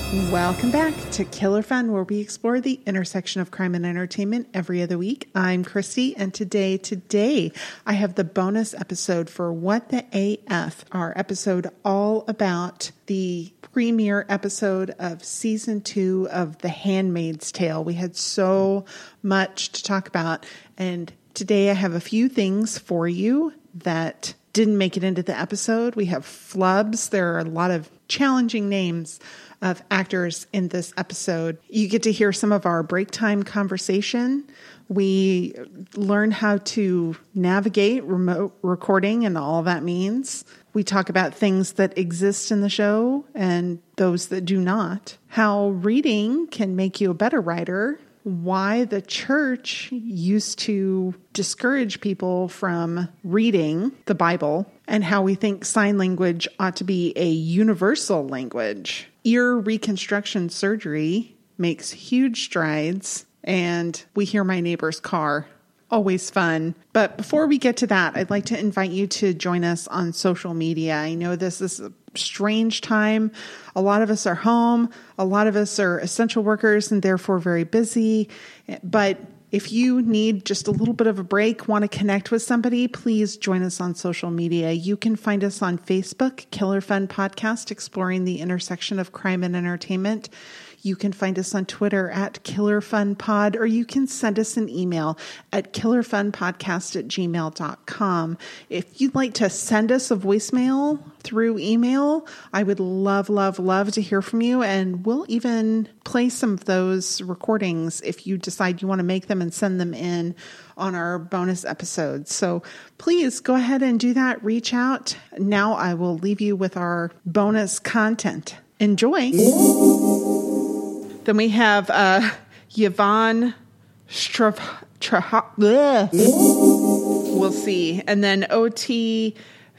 Welcome back to Killer Fun, where we explore the intersection of crime and entertainment every other week. I'm Christy, and today I have the bonus episode for What the AF, our episode all about the premiere episode of season 2 of The Handmaid's Tale. We had so much to talk about, and today I have a few things for you that didn't make it into the episode. We have flubs. There are a lot of challenging names of actors in this episode. You get to hear some of our break time conversation. We learn how to navigate remote recording and all that means. We talk about things that exist in the show and those that do not. How reading can make you a better writer. Why the church used to discourage people from reading the Bible, and how we think sign language ought to be a universal language. Ear reconstruction surgery makes huge strides, and we hear my neighbor's car. Always fun. But before we get to that, I'd like to invite you to join us on social media. I know this is a strange time. A lot of us are home. A lot of us are essential workers and therefore very busy. But if you need just a little bit of a break, want to connect with somebody, please join us on social media. You can find us on Facebook, Killer Fun Podcast, exploring the intersection of crime and entertainment. You can find us on Twitter at KillerFunPod, or you can send us an email at killerfunpodcast@gmail.com. If you'd like to send us a voicemail through email, I would love to hear from you, and we'll even play some of those recordings if you decide you want to make them and send them in on our bonus episodes. So please go ahead and do that. Reach out. Now I will leave you with our bonus content. Enjoy. Then we have Yvonne we'll see. And then OT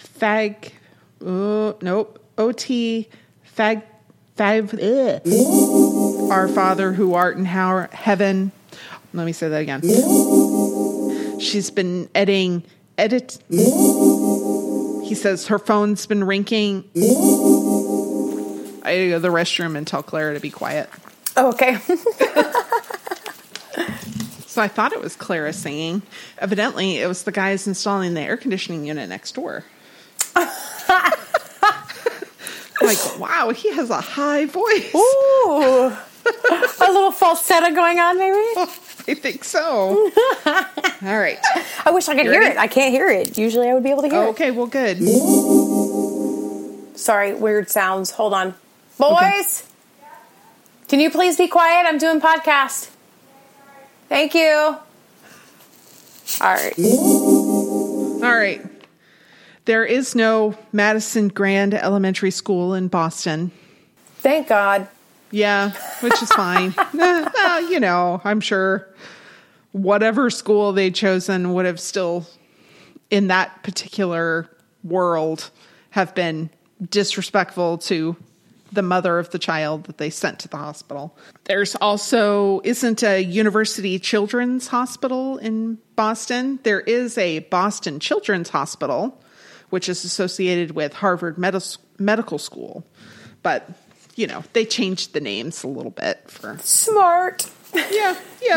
Our Father who art in heaven. Let me say that again. She's been edit. He says her phone's been ringing. I go to the restroom and tell Clara to be quiet. Oh, okay. So I thought it was Clara singing. Evidently, it was the guys installing the air conditioning unit next door. Like, wow, he has a high voice. Ooh. A little falsetto going on, maybe? Oh, I think so. All right. I wish I could hear it. I can't hear it. Usually I would be able to hear it. Okay, well, good. Sorry, weird sounds. Hold on. Boys, okay. Can you please be quiet? I'm doing podcast. Thank you. All right. All right. There is no Madison Grand Elementary School in Boston. Thank God. Yeah, which is fine. You know, I'm sure whatever school they'd chosen would have still, in that particular world, have been disrespectful to the mother of the child that they sent to the hospital. There's also isn't a University Children's Hospital in Boston. There is a Boston Children's Hospital, which is associated with Harvard Medical School. But, you know, they changed the names a little bit for... Smart. Yeah.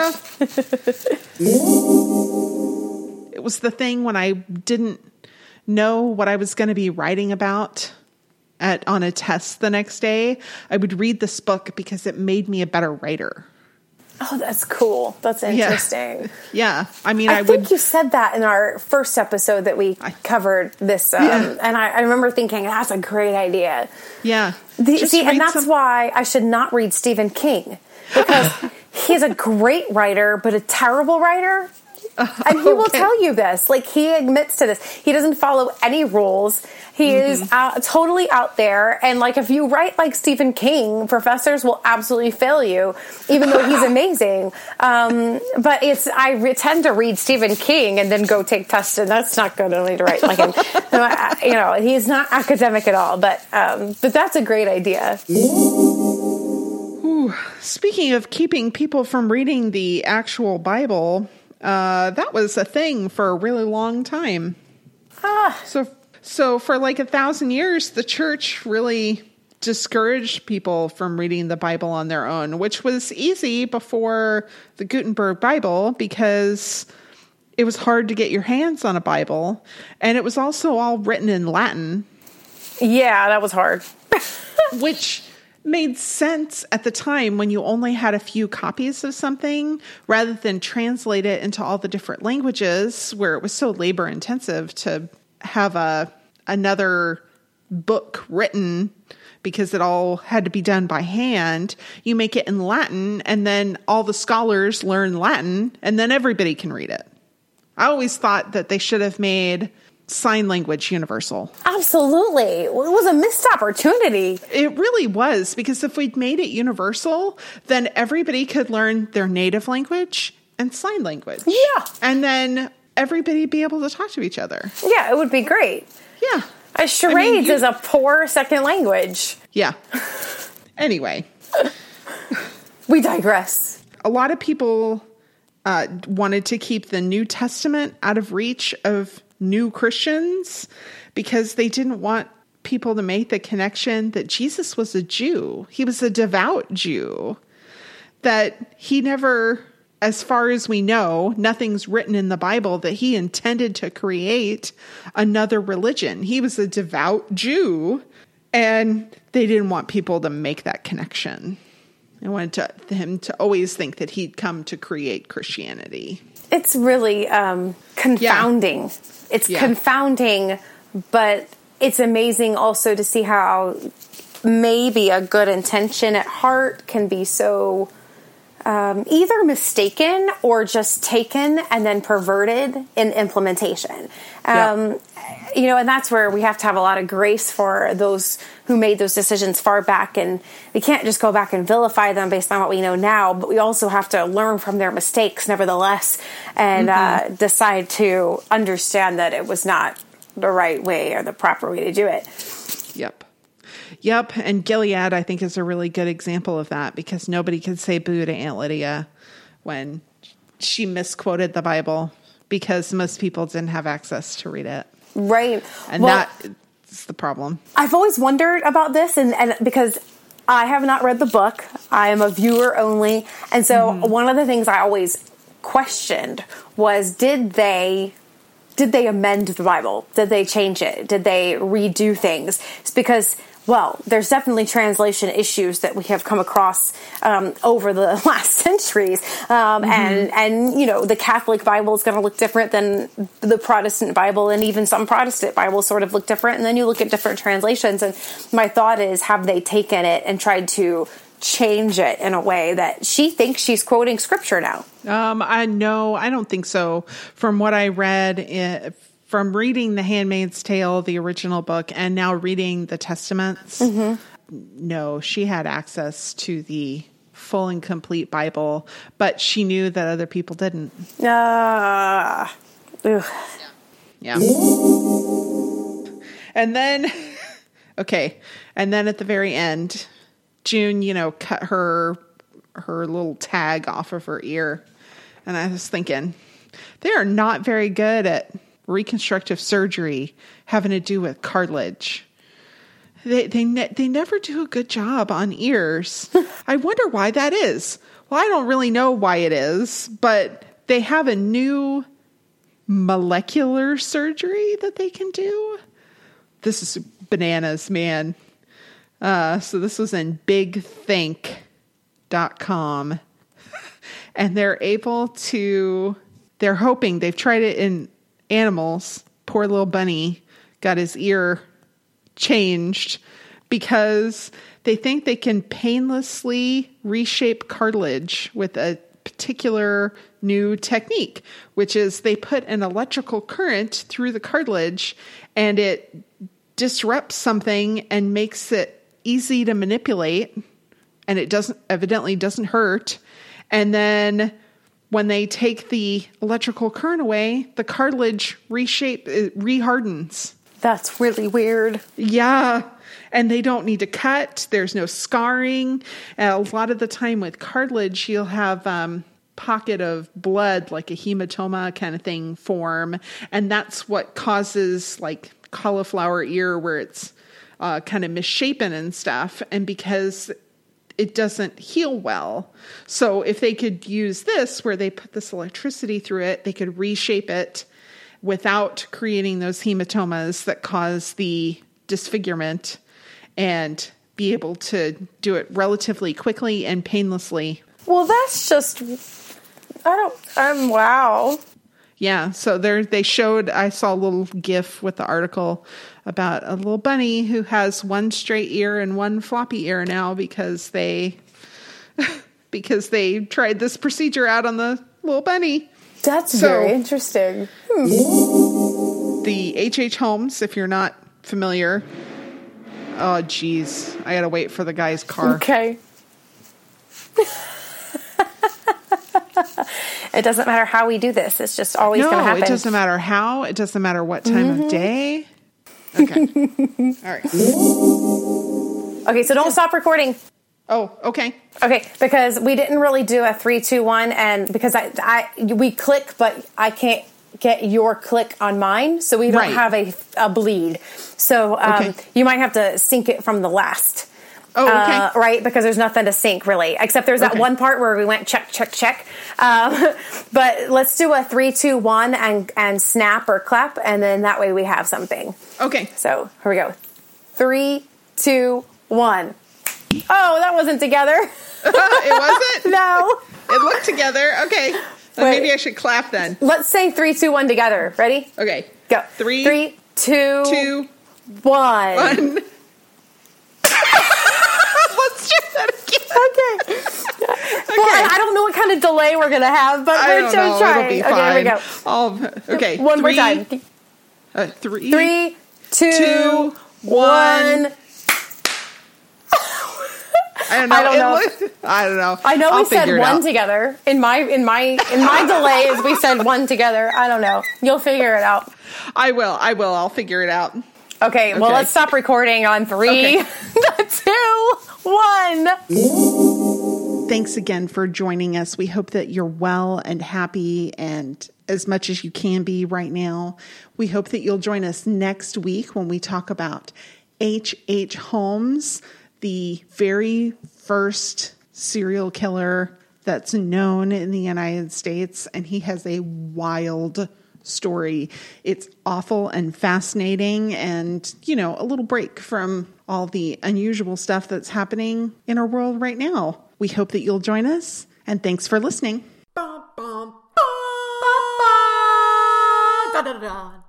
It was the thing when I didn't know what I was going to be writing about on a test the next day. I would read this book because it made me a better writer. Oh, that's cool. That's interesting. Yeah. I mean, I think you said that in our first episode that we covered this. And I remember thinking, that's a great idea. Yeah. And that's why I should not read Stephen King. Because he's a great writer, but a terrible writer. And he will tell you this. Like, he admits to this. He doesn't follow any rules. He is totally out there. And, like, if you write like Stephen King, professors will absolutely fail you, even though he's amazing. But I tend to read Stephen King and then go take tests, and that's not good only to write like him. You know, he's not academic at all. But that's a great idea. Ooh. Speaking of keeping people from reading the actual Bible... that was a thing for a really long time. So for like 1,000 years, the church really discouraged people from reading the Bible on their own, which was easy before the Gutenberg Bible because it was hard to get your hands on a Bible. And it was also all written in Latin. Yeah, that was hard. Which made sense at the time when you only had a few copies of something rather than translate it into all the different languages where it was so labor intensive to have another book written because it all had to be done by hand. You make it in Latin, and then all the scholars learn Latin, and then everybody can read it. I always thought that they should have made sign language universal. Absolutely. It was a missed opportunity. It really was, because if we'd made it universal, then everybody could learn their native language and sign language. Yeah. And then everybody be able to talk to each other. Yeah, it would be great. Yeah. Charades is a poor second language. Yeah. Anyway. We digress. A lot of people wanted to keep the New Testament out of reach of new Christians because they didn't want people to make the connection that Jesus was a Jew. He was a devout Jew. That he never, as far as we know, nothing's written in the Bible that he intended to create another religion. He was a devout Jew, and they didn't want people to make that connection. They wanted him to always think that he'd come to create Christianity. It's really confounding. Yeah. It's confounding, but it's amazing also to see how maybe a good intention at heart can be so either mistaken or just taken and then perverted in implementation. And that's where we have to have a lot of grace for those who made those decisions far back. And we can't just go back and vilify them based on what we know now, but we also have to learn from their mistakes nevertheless and decide to understand that it was not the right way or the proper way to do it. Yep. And Gilead, I think, is a really good example of that because nobody could say boo to Aunt Lydia when she misquoted the Bible because most people didn't have access to read it. Right. And that's the problem. I've always wondered about this and because I have not read the book. I am a viewer only. And so one of the things I always questioned was, did they amend the Bible? Did they change it? Did they redo things? It's because, well, there's definitely translation issues that we have come across over the last centuries. And the Catholic Bible is going to look different than the Protestant Bible, and even some Protestant Bibles sort of look different. And then you look at different translations. And my thought is, have they taken it and tried to change it in a way that she thinks she's quoting scripture now? I don't think so. From what I read from reading The Handmaid's Tale, the original book, and now reading the Testaments, no, she had access to the full and complete Bible, but she knew that other people didn't. Yeah. And then, and then at the very end, June, cut her little tag off of her ear. And I was thinking, they are not very good at reconstructive surgery having to do with cartilage. They never do a good job on ears. I wonder why that is. Well, I don't really know why it is, but they have a new molecular surgery that they can do. This is bananas, man. So this was in bigthink.com. And they're hoping, they've tried it in animals. Poor little bunny got his ear changed because they think they can painlessly reshape cartilage with a particular new technique, which is they put an electrical current through the cartilage and it disrupts something and makes it easy to manipulate, and it evidently doesn't hurt. And then when they take the electrical current away, the cartilage rehardens. That's really weird. Yeah. And they don't need to cut. There's no scarring. And a lot of the time with cartilage, you'll have pocket of blood, like a hematoma kind of thing, form. And that's what causes like cauliflower ear, where it's kind of misshapen and stuff, and because it doesn't heal well. So if they could use this, where they put this electricity through it, they could reshape it without creating those hematomas that cause the disfigurement, and be able to do it relatively quickly and painlessly. Well, that's just, wow. Yeah, so they showed, I saw a little GIF with the article about a little bunny who has one straight ear and one floppy ear now because they tried this procedure out on the little bunny. That's very interesting. The H.H. Holmes, if you're not familiar, oh geez, I gotta wait for the guy's car. Okay. It doesn't matter how we do this. It's just always going to happen. No, it doesn't matter how. It doesn't matter what time of day. Okay. All right. Okay, so don't stop recording. Oh, okay. Okay, because we didn't really do a 3, 2, 1, and because we click, but I can't get your click on mine, so we don't have a bleed. So you might have to sync it from the last. Oh, okay. Right, because there's nothing to sync, really. Except there's that one part where we went check, check, check. But let's do a 3, 2, 1 and snap or clap, and then that way we have something. Okay. So, here we go. 3, 2, 1. Oh, that wasn't together. It wasn't? No. It looked together. Okay. Maybe I should clap then. Let's say 3, 2, 1 together. Ready? Okay. Go. 3, 2, 1. Let's do that again. Okay. Well, I don't know what kind of delay we're going to have, but we're just trying. It'll be fine. Okay, here we go. Okay. One more time. 3, 2, 1. I don't know. I know we said one together. In my delays, we said one together. I don't know. You'll figure it out. I will. I'll figure it out. Okay. Well, let's stop recording on 3, 2, 1. Thanks again for joining us. We hope that you're well and happy, and as much as you can be right now. We hope that you'll join us next week when we talk about H.H. Holmes, the very first serial killer that's known in the United States, and he has a wild story. It's awful and fascinating, and, a little break from all the unusual stuff that's happening in our world right now. We hope that you'll join us, and thanks for listening. Da, da, da.